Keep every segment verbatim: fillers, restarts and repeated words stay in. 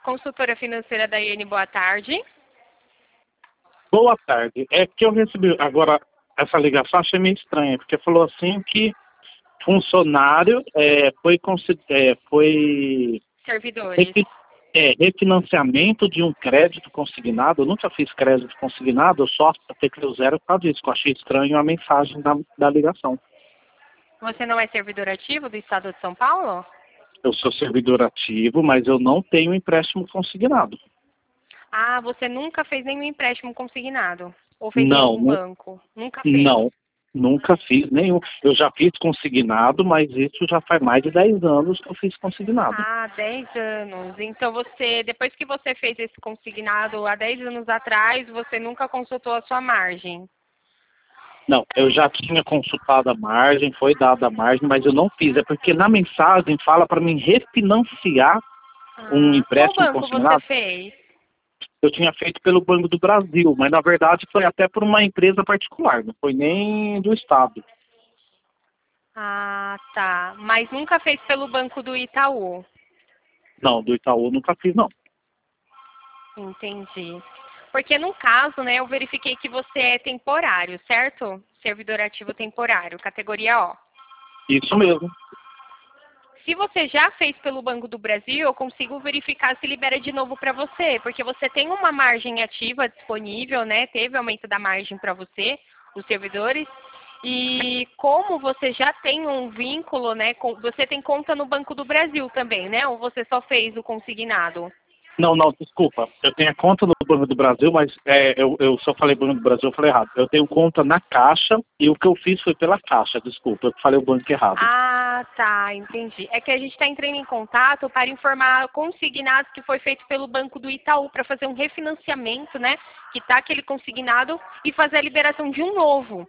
Consultora financeira Daiane, boa tarde. Boa tarde. É que eu recebi agora essa ligação, achei meio estranha, porque falou assim que funcionário é, foi, consi- é, foi Servidores. refi- é, refinanciamento de um crédito consignado. Eu nunca fiz crédito consignado, eu só apliquei o zero por causa disso, que eu achei estranho a mensagem da, da ligação. Você não é servidor ativo do Estado de São Paulo? Eu sou servidor ativo, mas eu não tenho empréstimo consignado. Ah, você nunca fez nenhum empréstimo consignado? Ou fez em Não, algum nu- banco? Nunca fez? não, nunca fiz nenhum. Eu já fiz consignado, mas isso já faz mais de dez anos que eu fiz consignado. Ah, dez anos. Então você, depois que você fez esse consignado há dez anos atrás, você nunca consultou a sua margem? Não, eu já tinha consultado a margem, foi dada a margem, mas eu não fiz. É porque na mensagem fala para mim refinanciar um Ah, qual empréstimo banco você consignado. fez? Eu tinha feito pelo Banco do Brasil, mas na verdade foi até por uma empresa particular, não foi nem do Estado. Ah, tá. Mas nunca fez pelo banco do Itaú? Não, do Itaú nunca fiz, não. Entendi. Porque no caso, né, eu verifiquei que você é temporário, certo? Servidor ativo temporário, categoria O. Isso mesmo. Se você já fez pelo Banco do Brasil, eu consigo verificar se libera de novo para você, porque você tem uma margem ativa disponível, né? Teve aumento da margem para você, os servidores. E como você já tem um vínculo, né? Com, você tem conta no Banco do Brasil também, né? Ou você só fez o consignado? Não, não, desculpa. Eu tenho a conta no Banco do Brasil, mas é, eu, eu só falei Banco do Brasil, eu falei errado. Eu tenho conta na Caixa e o que eu fiz foi pela Caixa, desculpa. Eu falei o banco errado. Ah, tá, entendi. É que a gente está entrando em contato para informar consignados que foi feito pelo Banco do Itaú para fazer um refinanciamento, né? Que tá aquele consignado e fazer a liberação de um novo.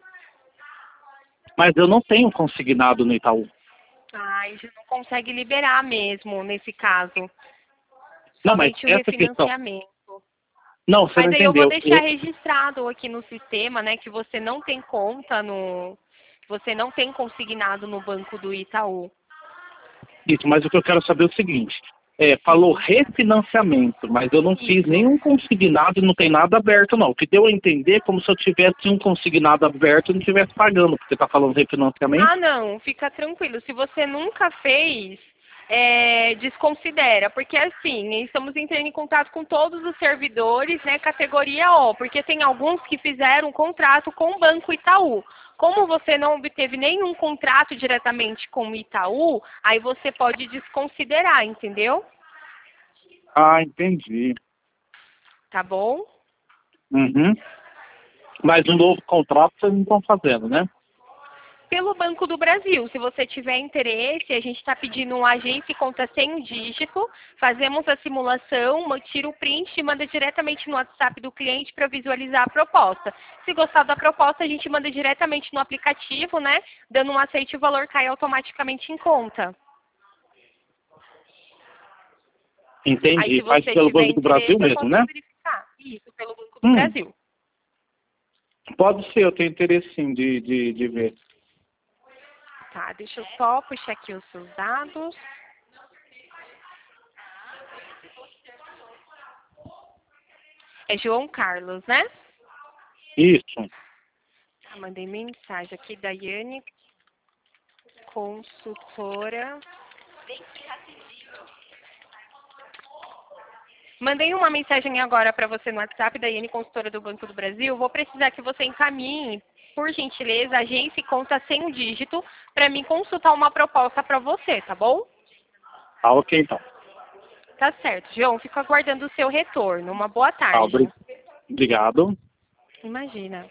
Mas eu não tenho consignado no Itaú. Ah, a gente não consegue liberar mesmo nesse caso. Não, mas Somente o essa questão... refinanciamento. Não, você não Mas aí eu vou entendeu. deixar Eu- registrado aqui no sistema, né, que você não tem conta no, que você não tem consignado no Banco do Itaú. Isso, mas o que eu quero saber é o seguinte. É, falou refinanciamento, mas eu não fiz Isso. nenhum consignado e não tem nada aberto, não. O que deu a entender é como se eu tivesse um consignado aberto e não estivesse pagando, porque você está falando refinanciamento. Ah, não, fica tranquilo. Se você nunca fez, é, desconsidera, porque assim, estamos entrando em contato com todos os servidores, né, categoria O, porque tem alguns que fizeram um contrato com o Banco Itaú. Como você não obteve nenhum contrato diretamente com o Itaú, aí você pode desconsiderar, entendeu? Ah, entendi. Tá bom? Uhum. Mas um novo contrato vocês não estão fazendo, né? Pelo Banco do Brasil, se você tiver interesse, a gente está pedindo um agente conta sem um dígito, fazemos a simulação, tira o print e manda diretamente no WhatsApp do cliente para visualizar a proposta. Se gostar da proposta, a gente manda diretamente no aplicativo, né? Dando um aceite, o valor cai automaticamente em conta. Aí, Entendi. se Faz você pelo tiver Banco do interesse, Brasil eu mesmo, posso né? verificar. Isso, pelo Banco do Hum, Brasil. pode ser, eu tenho interesse sim de, de, de ver. Tá, deixa eu só puxar aqui os seus dados. É João Carlos, né? Isso. Ah, mandei mensagem aqui, Daiane, consultora. Mandei uma mensagem agora para você no WhatsApp, Daiane, consultora do Banco do Brasil. Vou precisar que você encaminhe, por gentileza, agência e conta sem um dígito, para mim consultar uma proposta para você, tá bom? Tá, ok então. Tá certo, João. Fico aguardando o seu retorno. Uma boa Tá, tarde. obri- obrigado. Imagina.